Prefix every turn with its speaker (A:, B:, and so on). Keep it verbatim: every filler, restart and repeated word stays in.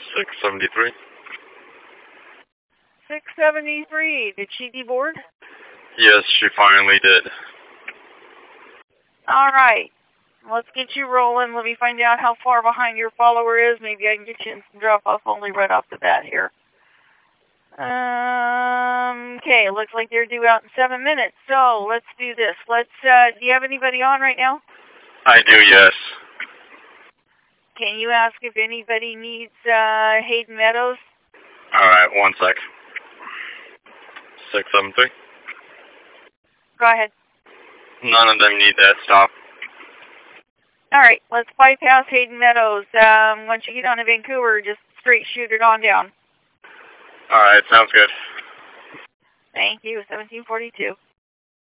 A: six seventy-three.
B: six seventy-three. Did she deboard?
A: Yes, she finally did.
B: All right. Let's get you rolling. Let me find out how far behind your follower is. Maybe I can get you in some drop-off only right off the bat here. Um, okay, looks like they're due out in seven minutes. So let's do this. Let's. Uh, do you have anybody on right now?
A: I do, yes.
B: Can you ask if anybody needs uh, Hayden Meadows?
A: All right, one sec. six seven three.
B: Go ahead.
A: None of them need that stop.
B: All right, let's bypass Hayden Meadows. Um, once you get on to Vancouver, just straight shoot it on down.
A: All right, sounds good.
B: Thank you, seventeen forty-two.